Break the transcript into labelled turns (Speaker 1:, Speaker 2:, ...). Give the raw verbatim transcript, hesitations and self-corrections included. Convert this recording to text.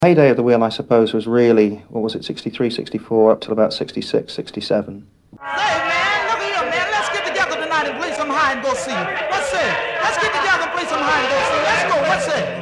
Speaker 1: Heyday of the wheel, I suppose, was really, what was it, sixty-three, sixty-four, up till about sixty-six, sixty-seven.
Speaker 2: Hey, man, look here, man. Let's get together tonight and play some hide and go see. What's that? Let's get together and play some hide and go see. Let's go. What's that?